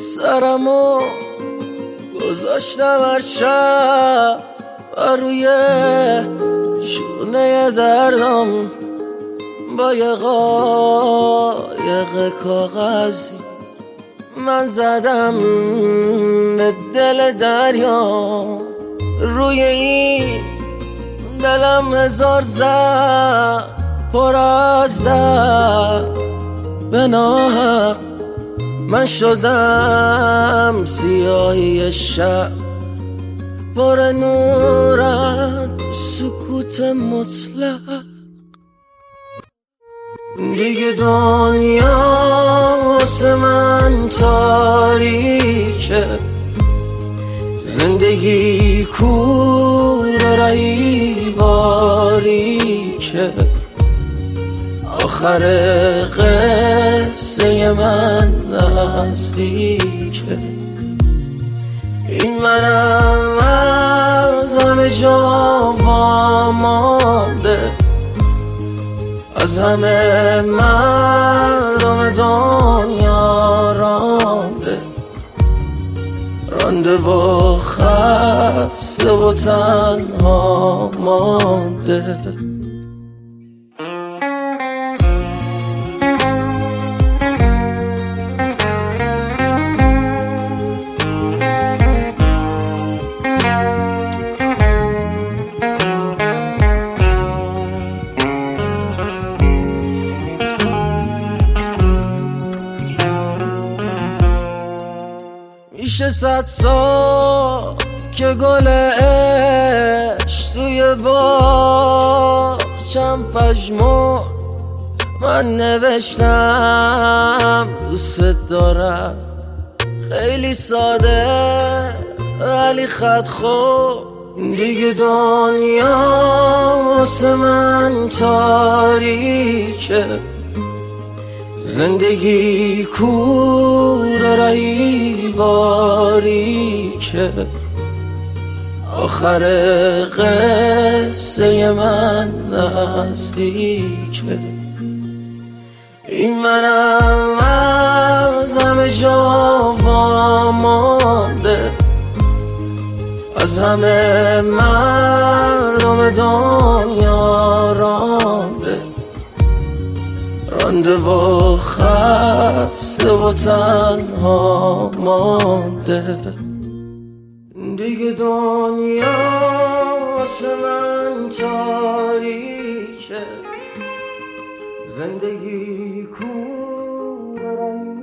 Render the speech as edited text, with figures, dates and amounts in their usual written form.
سرمو گذاشتم هر شب و روی شونه دردم با یه قایق کاغذی من زدم به دل دریا. روی این دلم هزار زخم پر از درد به ناحق من شدم سیاهی شب پر نورت سکوت مطلق. دیگه دنیا واسه من تاریکه، زندگی کور رهی باریکه، آخر قصه من نزدیکه. این منم از همه جا وامانده، از همه مردم دنیا رانده و خسته و تنها مانده. میشه 100 سال که گل عشق توی باغچم پژمرد، من نوشتم دوست دارم، خیلی ساده ولی خط خورد. دیگه دنیا واسه من تاریکه، زندگی کور رهی باریکه، آخر قصه من نزدیکه. این منم از همه جا وامانده، از همه مردم دنیا رانده و خسته و تنها مانده. دیگه دنیا واسه من تاریکه، زندگی کور